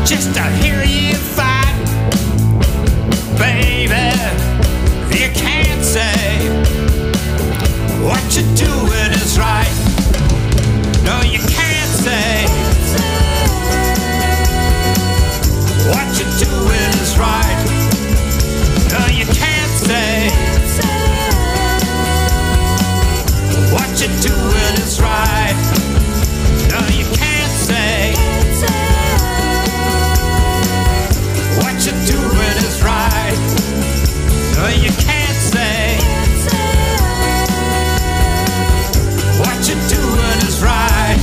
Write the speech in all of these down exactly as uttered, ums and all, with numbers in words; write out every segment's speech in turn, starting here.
just to hear you fight. Baby, you can't say what you're doing is right. No, you can't say what you're doing is right. No, you can't say what you're doing is right. No, you can't say what you're doing is right. No, you can't say what you're doing is right.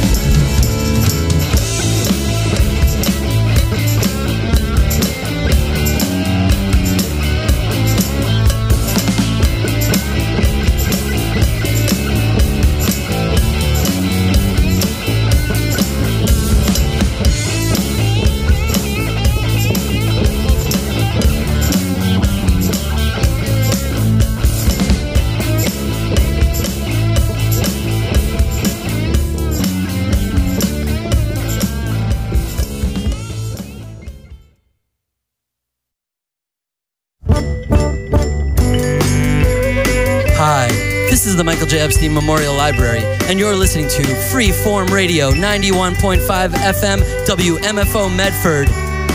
This is the Michael J. Epstein Memorial Library, and you're listening to Freeform Radio, ninety-one point five F M, W M F O Medford.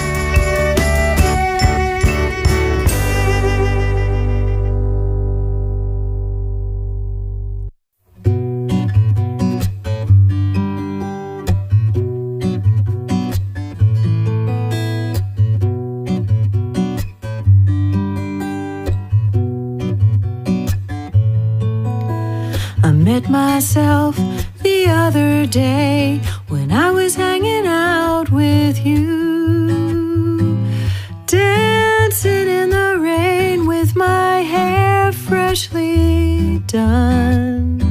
Myself the other day when I was hanging out with you, dancing in the rain with my hair freshly done.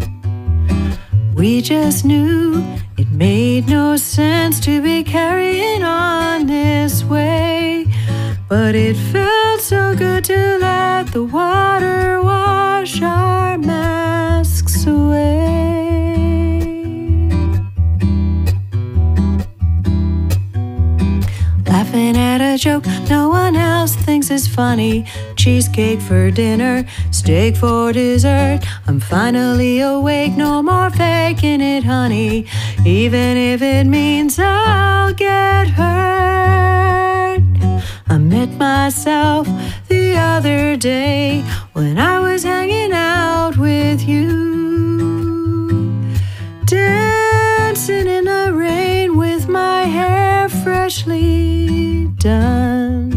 We just knew it made no sense to be carrying on this way, but it felt so good to let the water wash our masks away. Laughing at a joke no one else thinks is funny. Cheesecake for dinner, steak for dessert. I'm finally awake, no more faking it, honey, even if it means I'll get hurt. I met myself the other day when I was hanging out with you, dancing in the rain with my hair freshly done.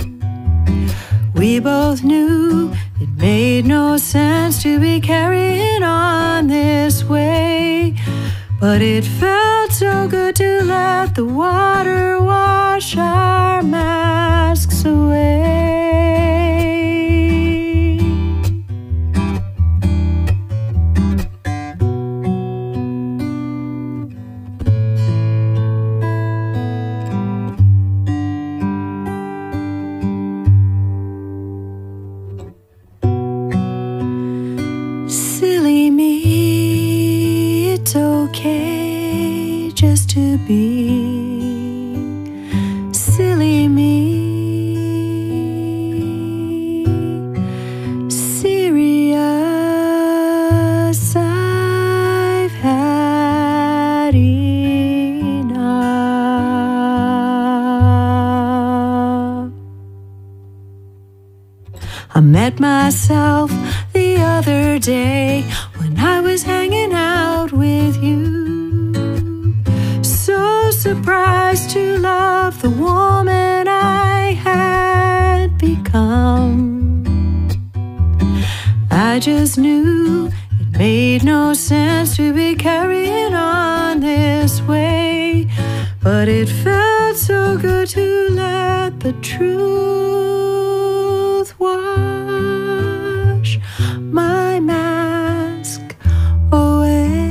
We both knew it made no sense to be carrying on this way, but it felt so good to let the water wash our masks away. Silly me, it's okay just to be silly me. Serious, I've had enough. I met myself the other day when I was hanging out with you, so surprised to love the woman I had become. I just knew it made no sense to be carrying on this way, but it felt so good to let the truth wash my mask away.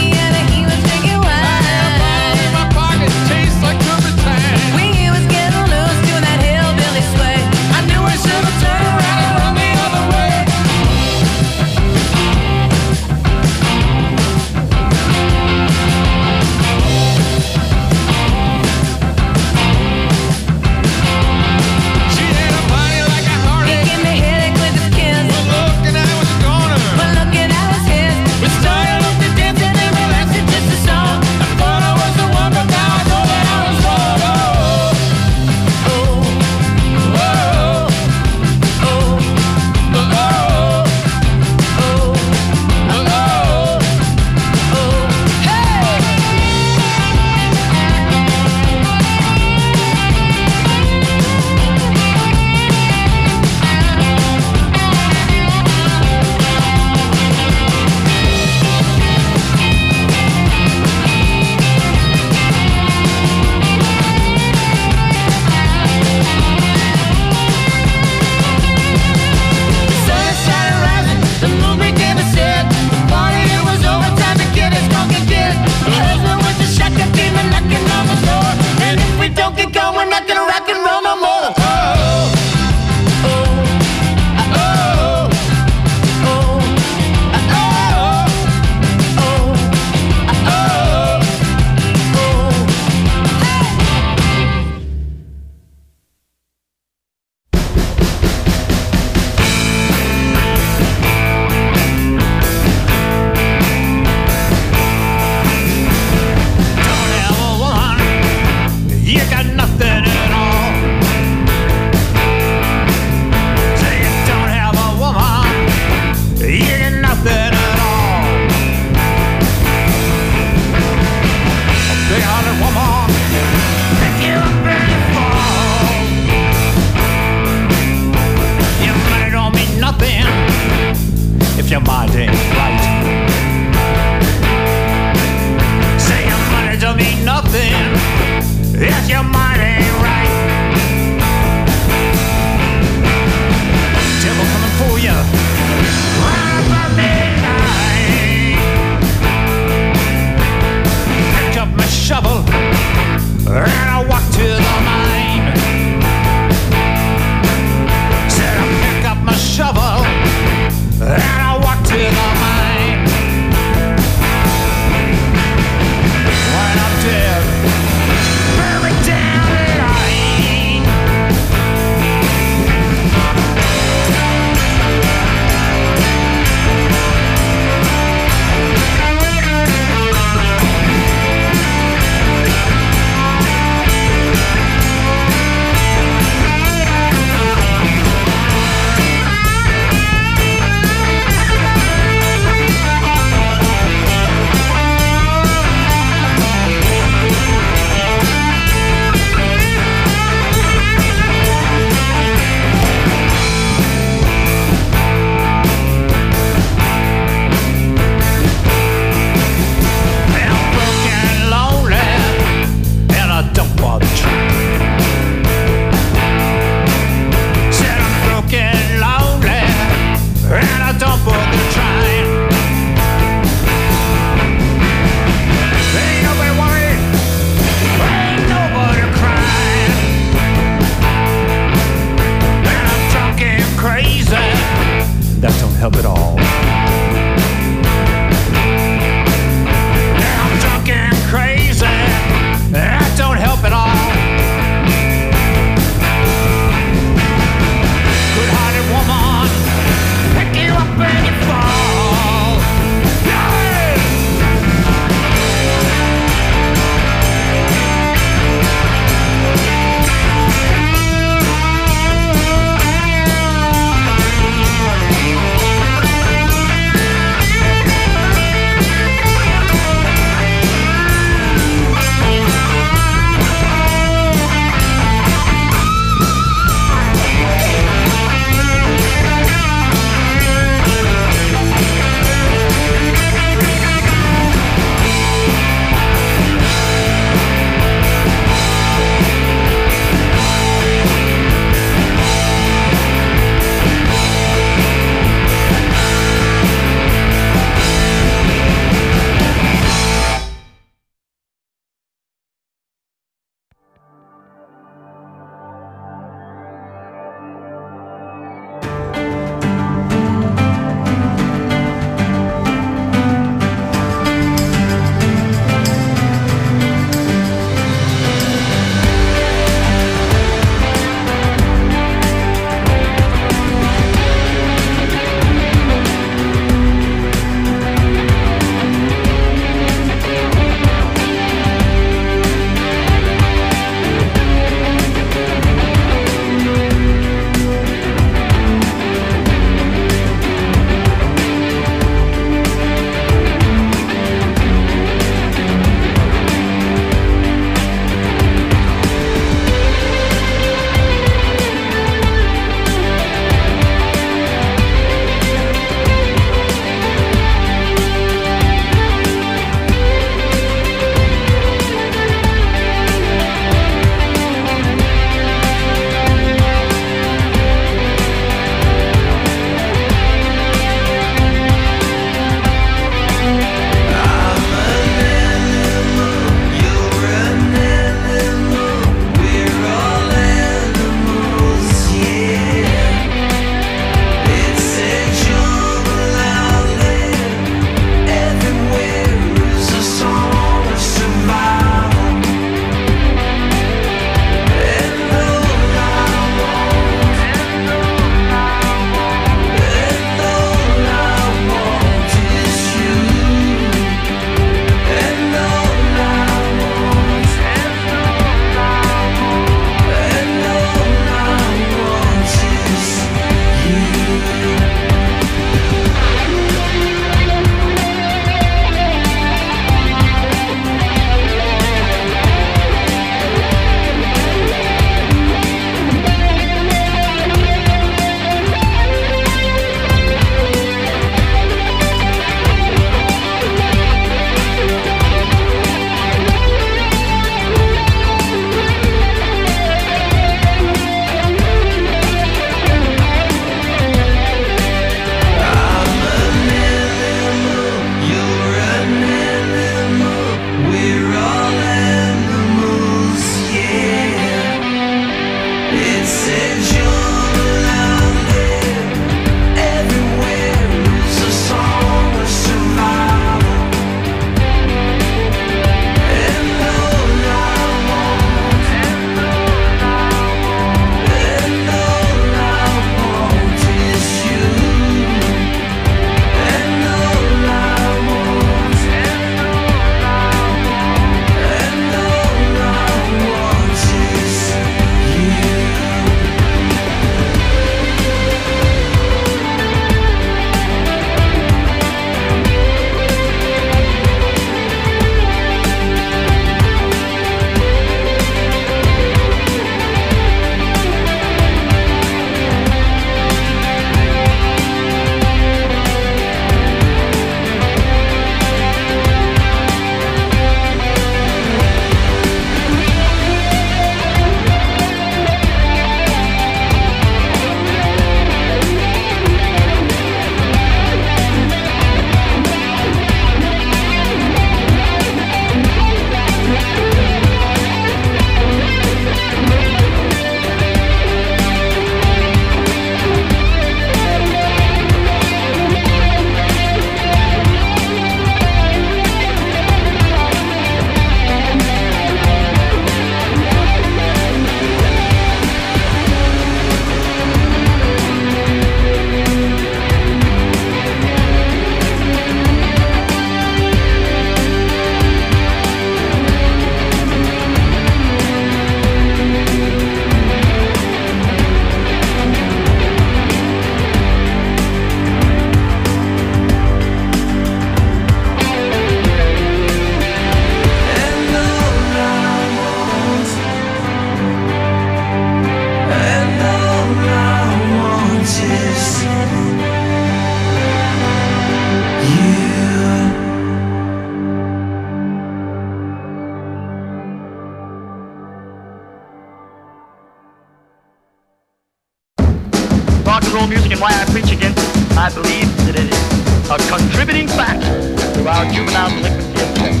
rock and roll music and why I preach against it. I believe that it is a contributing factor to our juvenile delinquency of sex.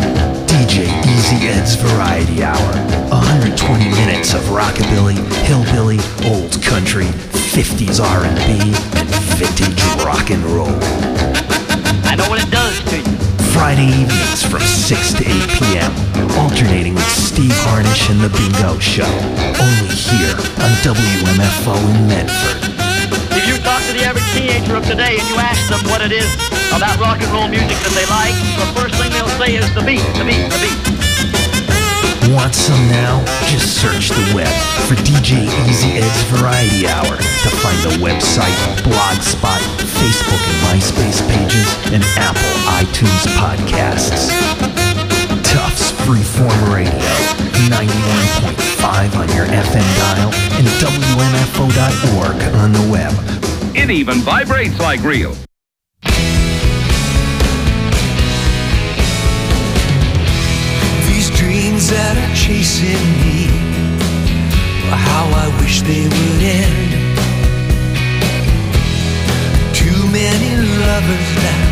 D J Easy Ed's Variety Hour. one hundred twenty minutes of rockabilly, hillbilly, old country, fifties R and B, and vintage rock and roll. I know what it does to you. Friday evenings from six to eight p.m. Alternating with Steve Harnish and The Bingo Show. Only here on W M F O in Medford. If you talk to the average teenager of today and you ask them what it is about rock and roll music that they like, the first thing they'll say is the beat, the beat, the beat. Want some now? Just search the web for D J Easy Ed's Variety Hour to find the website, Blogspot, Facebook and MySpace pages, and Apple iTunes podcasts. Tufts Freeform Radio, ninety-one point five on your F M dial, and W M F O dot org on the web. It even vibrates like real. Dreams that are chasing me, how I wish they would end. Too many lovers now,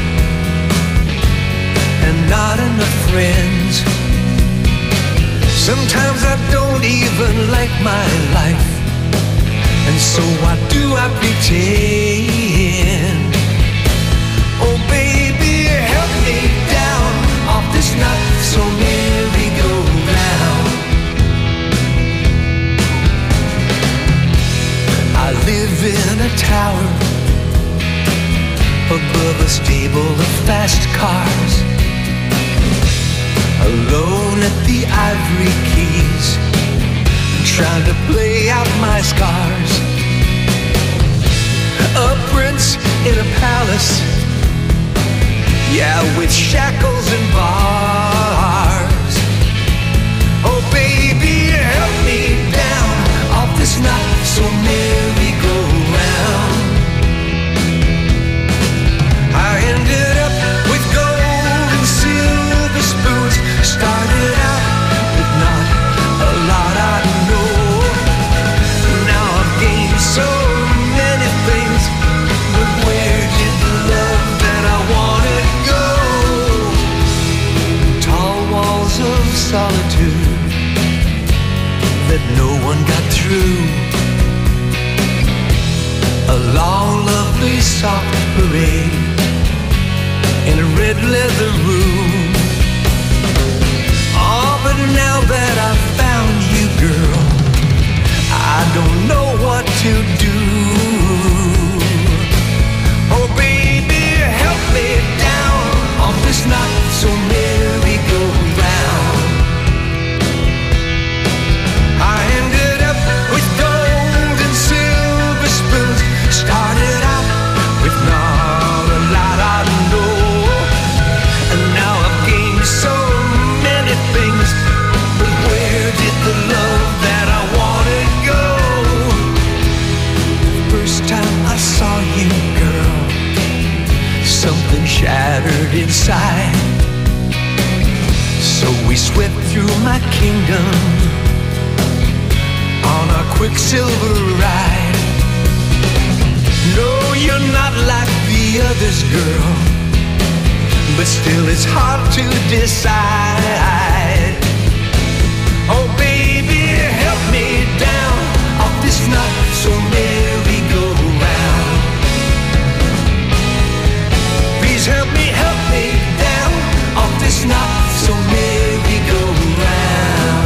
and not enough friends. Sometimes I don't even like my life, and so why do I pretend? Oh baby, help me down off this not so merry-go-round. I live in a tower above a stable of fast cars, alone at the Ivory Keys, trying to play out my scars. A prince in a palace, yeah, with shackles and bars. Oh baby, help me down off this not so merry-go-round. I ended up with gold and silver spoons, started out with not a lot I know. Now I've gained so many things, but where did the love that I wanted go? soft parade in a red leather room. Oh, but now that I've found you, girl, I don't know what to do. Oh, baby, help me down on this not so merry-go-round. I ended up with gold and silver spoons. Started out with not a lot I know, and now I've gained so many things. But where did the love that I wanted go? First time I saw you, girl, something shattered inside. So we swept through my kingdom on a quicksilver ride. No, you're not like the others, girl, but still it's hard to decide. Oh, baby, help me down off this not so merry-go-round. Please help me, help me down off this not so merry-go-round.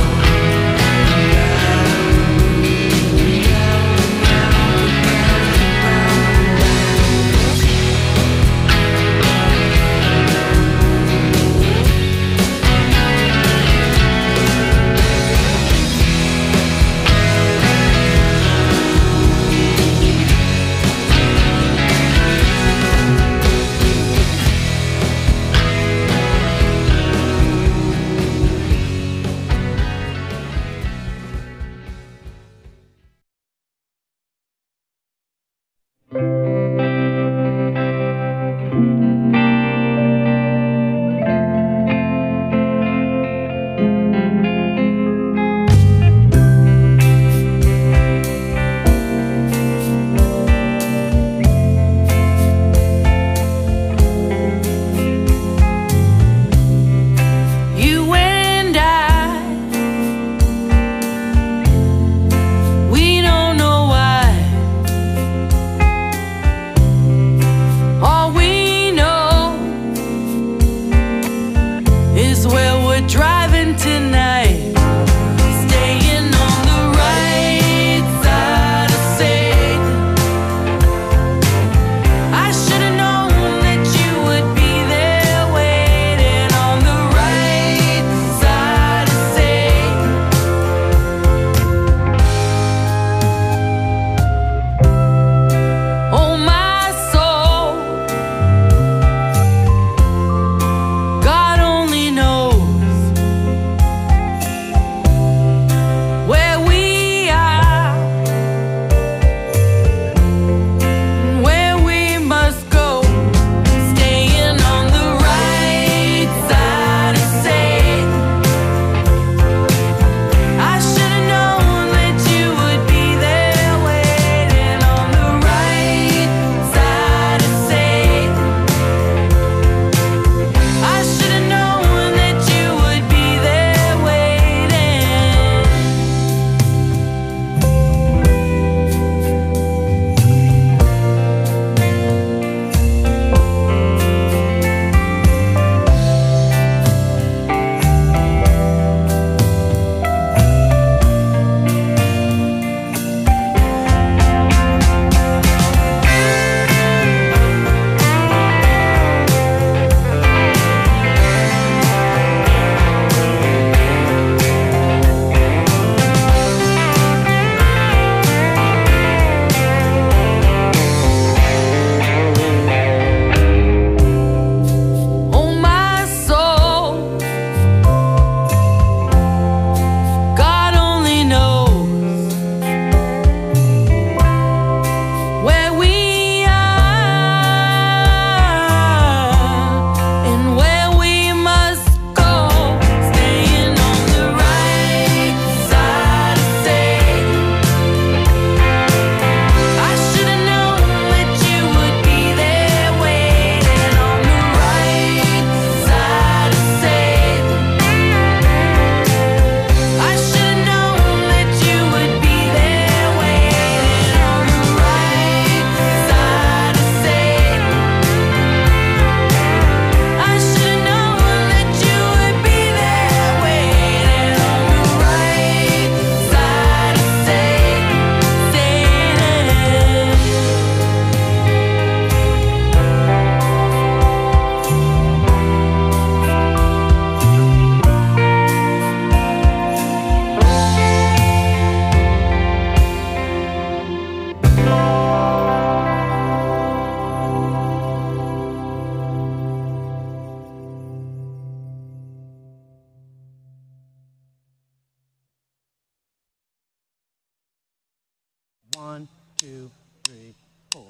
One, two, three, four.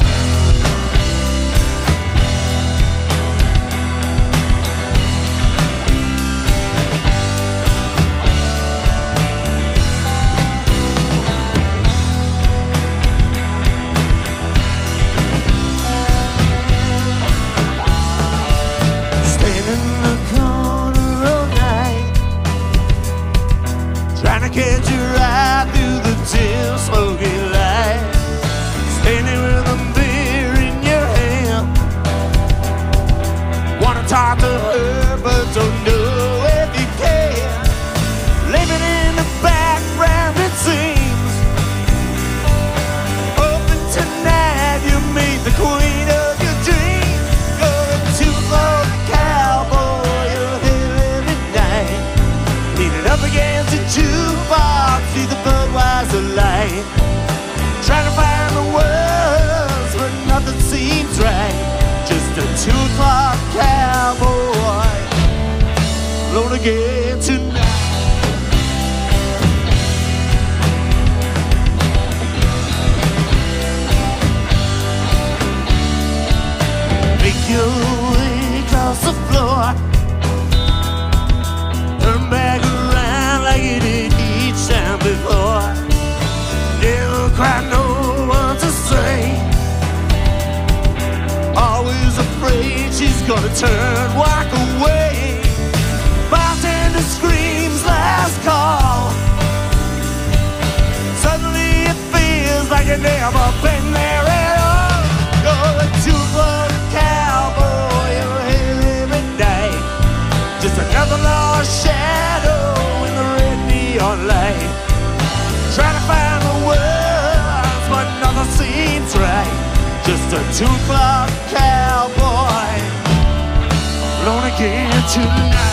Catch your eye through the dim smoky light, standing with a beer in your hand. Wanna talk to her but don't know if you can. Living in the background it seems, hoping tonight you meet the queen of your dreams. Going to the cowboy your head every night, leaning up against the jukebox, see the Budweiser light, trying to find the words but nothing seems right. Just a two o'clock cowboy alone again tonight. Make your way across the floor, turn back around like you did each time before. Never quite know what to say, always afraid she's gonna turn, walk away. Bartender screams last call, suddenly it feels like you've never been there at all. You're a two-foot cowboy, you're here every night, just another lost shadow in the red neon light, trying to find the words but nothing seems right. Just a two o'clock cowboy alone again tonight.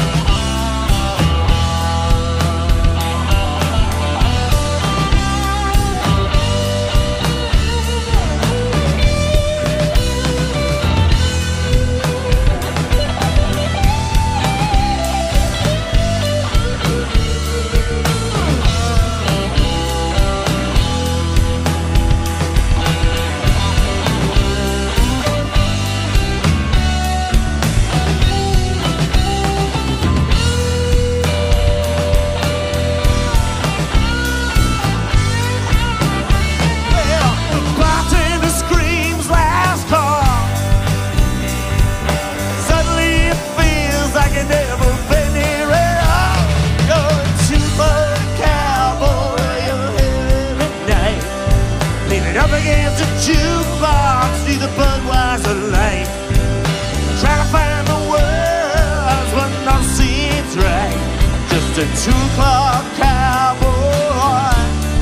Up against the jukebox, see the Budweiser light, trying to find the words but nothing seems right. Just a two o'clock cowboy,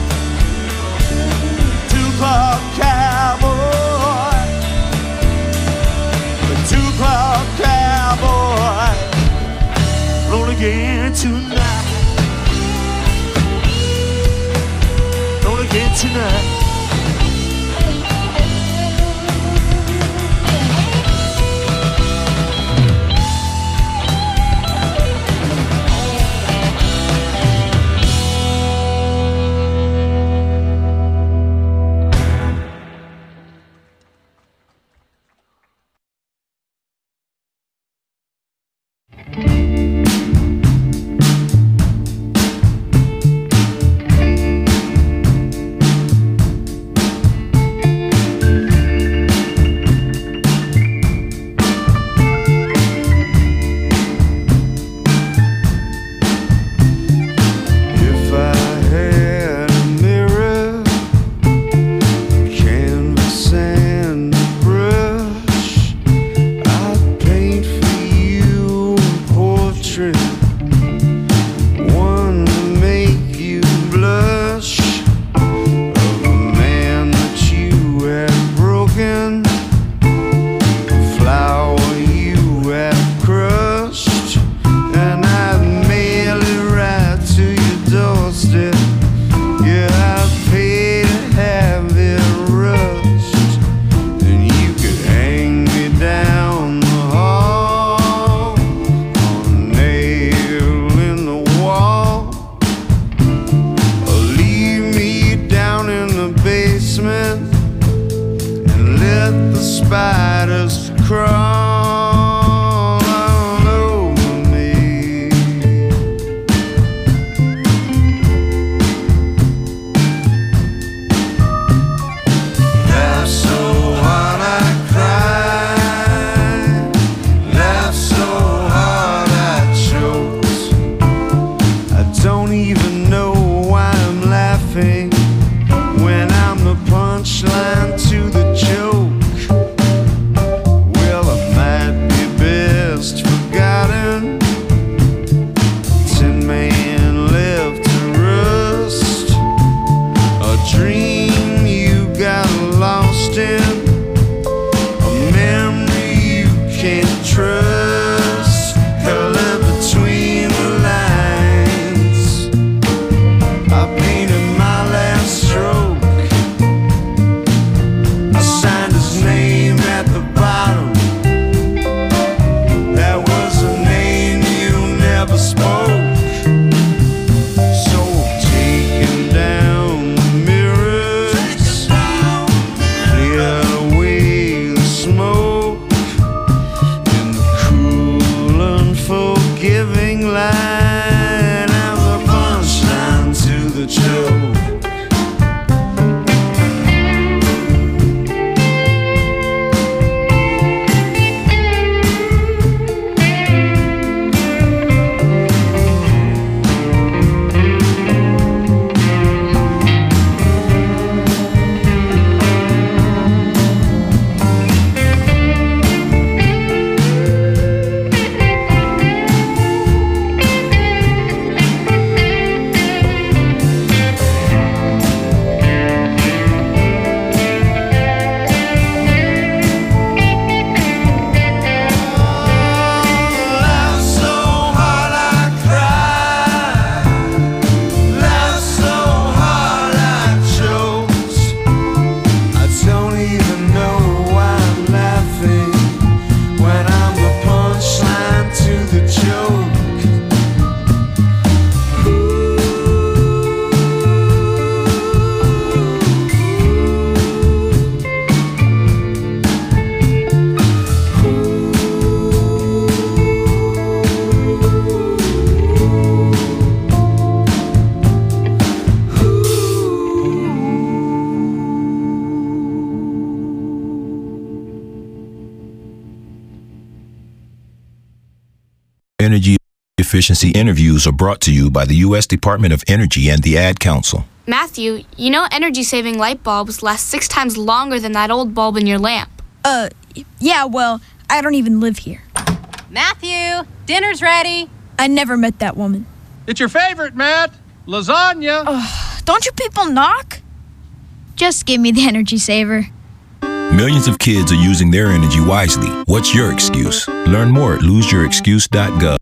two o'clock cowboy, a two o'clock cowboy, roll again tonight, roll again tonight. spiders crawl all over me. Laugh so hard I cry, laugh so hard I choke. I don't even know why I'm laughing when I'm the punchline to the joke. Well, it might be best forgotten. Tin man left to rust, a dream you got lost in, a memory you can't trust. Color between the lines, I painted my last stroke. I signed his name at the bottom. That was a name you never spoke. So taking down the mirrors, cleared away the smoke in the cool, unforgiving light. I'm the punchline to the joke. Laugh so hard I cry, laugh so hard I choke. I don't even know why I'm laughing when I'm the punchline to the joke. Energy efficiency interviews are brought to you by the U S Department of Energy and the Ad Council. Matthew, you know energy-saving light bulbs last six times longer than that old bulb in your lamp. Uh, yeah, well, I don't even live here. Matthew, dinner's ready. I never met that woman. It's your favorite, Matt. Lasagna. Ugh, don't you people knock? Just give me the energy saver. Millions of kids are using their energy wisely. What's your excuse? Learn more at lose your excuse dot gov.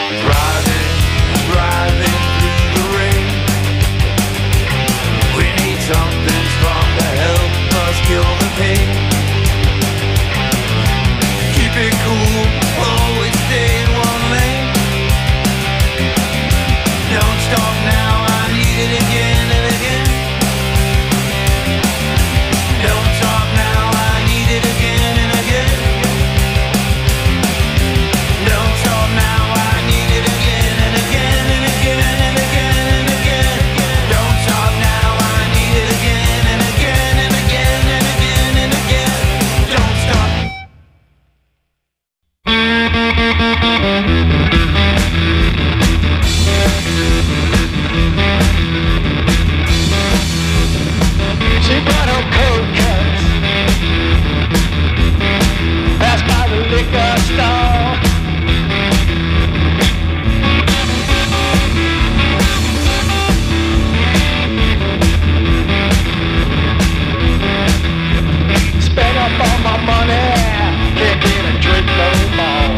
driving, driving through the rain. We need something strong to help us kill the pain. Keep it cool, always stay in one lane. Don't stop now, I need it again and again. Don't stop now, I need it again and again. Don't stop now, I need it again and again and again and again and again. Don't stop now, I need it again and again and again and again and again. Don't stop. She brought her cold cuts, passed by the liquor store. Spent up all my money, can't get a drink no more.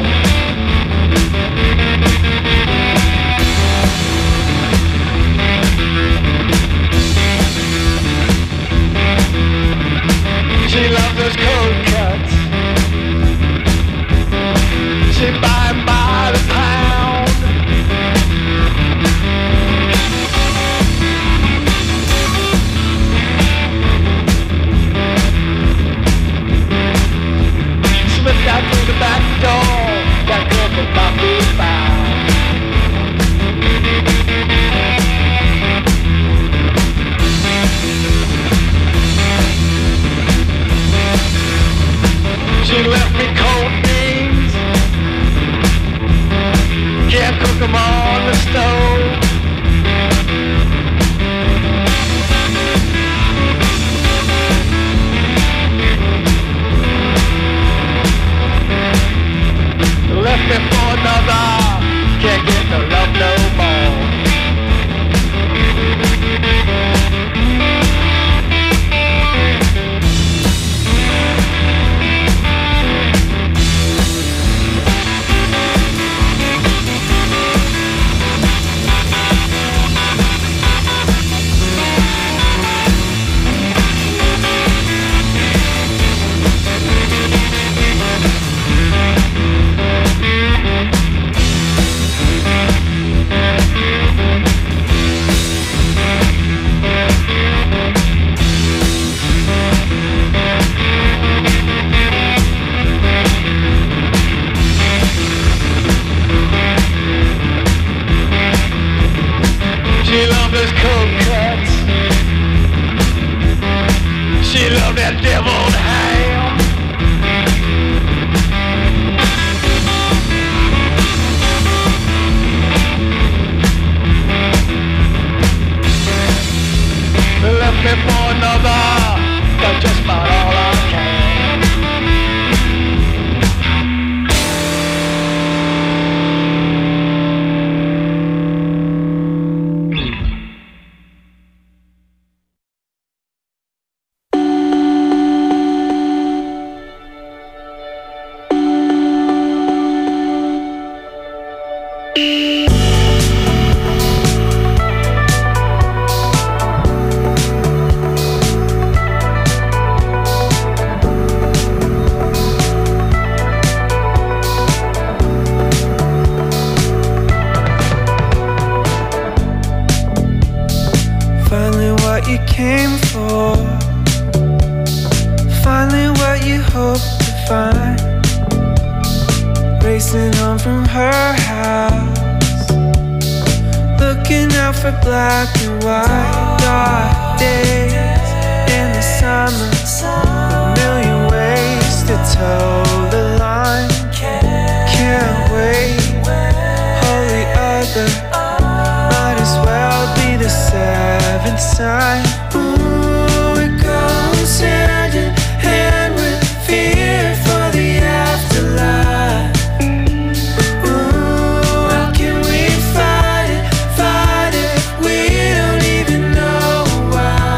She loves those cold cuts. She buy 'em by the pound. Slipped out through the back door. That girl could not be found. She left me cold beans. Can't cook 'em on the stove. Left me for another. Can't get no love no more. She loved those cold cuts. She loved that deviled ham. Left me for another. Got just about all I can. Finally what you came for. Finally what you hoped to find. Racing home from her house, looking out for black and white. Dark days in the summer, a million ways to toe the line. Can't wait, holy other, might as well be the seventh sign. Ooh, it goes hand in hand with fear for the afterlife. Ooh, how can we fight it, fight it, we don't even know why.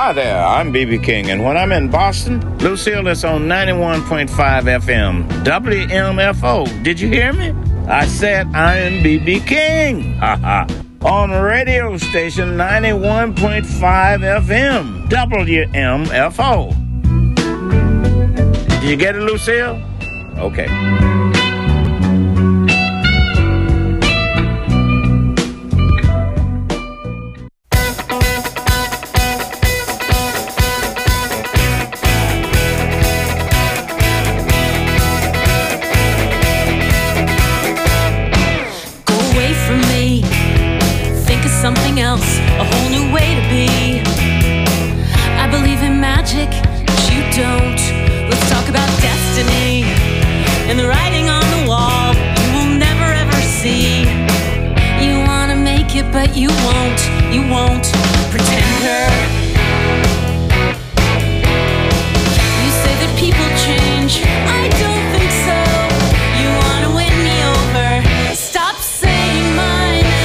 Hi there, I'm B B King, and when I'm in Boston, Lucille is on ninety-one point five F M, W M F O. Did you hear me? I said I am B B King. Ha ha. On radio station ninety-one point five F M, W M F O. Did you get it, Lucille? Okay. Something else, a whole new way to be. I believe in magic, but you don't. Let's talk about destiny and the writing on the wall you will never ever see. You wanna make it, but you won't, you won't. Pretender. You say that people change, I don't think so. You wanna win me over, stop saying my name.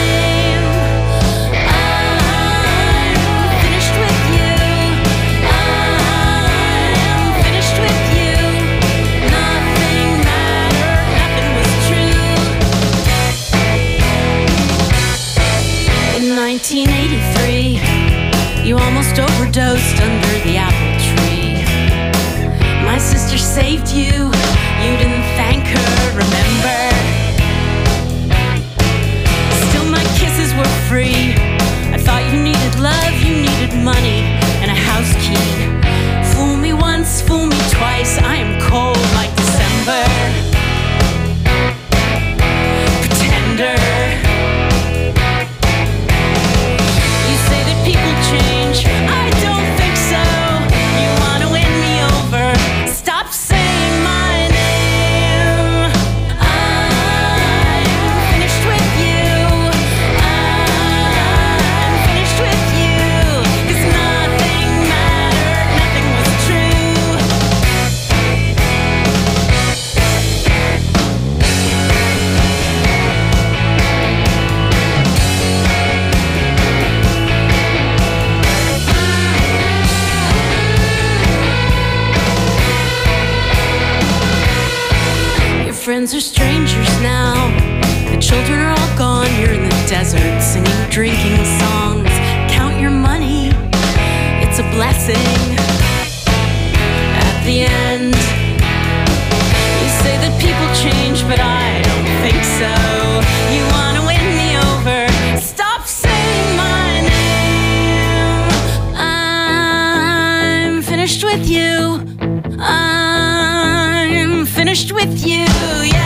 nineteen eighty-three, you almost overdosed under the apple tree. My sister saved you, you didn't thank her, remember? Still my kisses were free. I thought you needed love, you needed money, and a house key. Fool me once, fool me twice, I am cold like December. Pretender. People change, I don't think so. You wanna win me over, stop saying my name. I'm finished with you, I'm finished with you. 'Cause nothing mattered, nothing was true. Friends are strangers now. The children are all gone. You're in the desert singing drinking songs. Count your money, it's a blessing. At the end, you say that people change, but I don't think so. You wanna win me over, stop saying my name. I'm finished with you, I'm finished with you, yeah.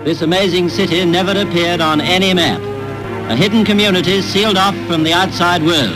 this amazing city never appeared on any map. A hidden community sealed off from the outside world.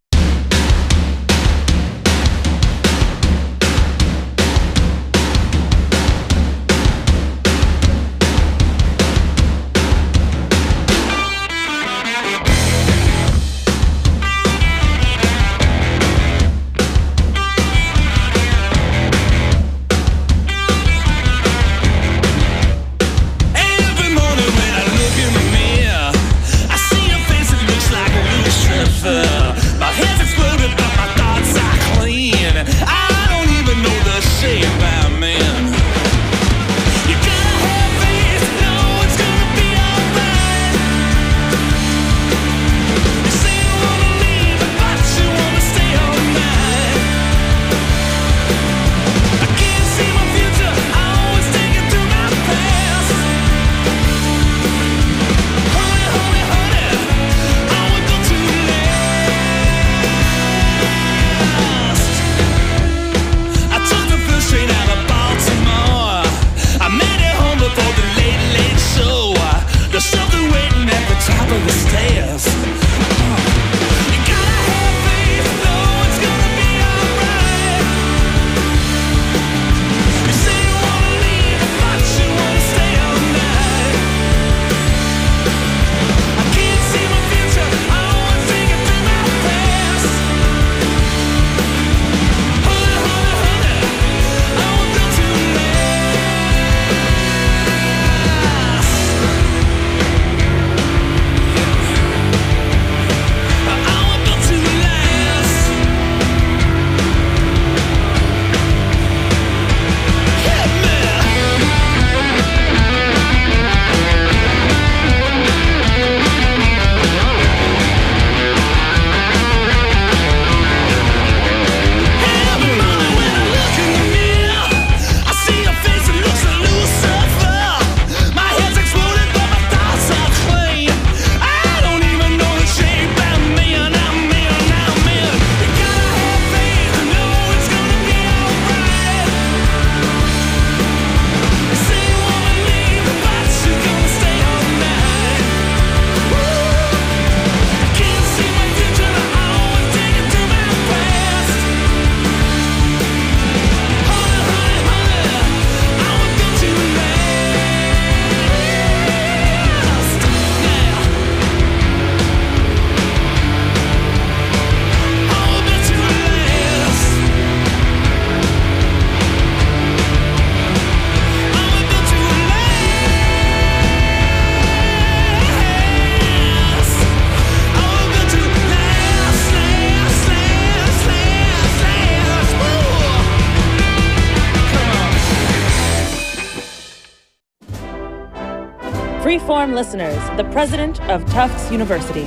Freeform listeners, the president of Tufts University.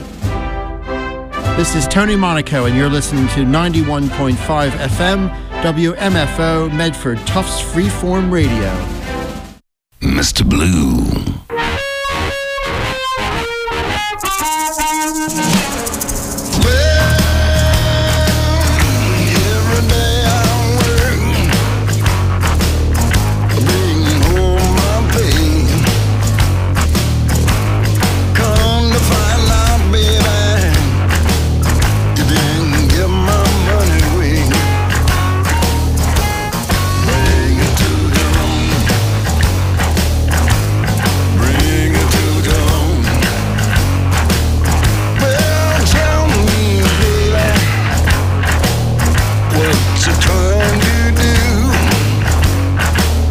This is Tony Monaco, and you're listening to ninety-one point five F M, W M F O, Medford, Tufts Freeform Radio. Mister Blue.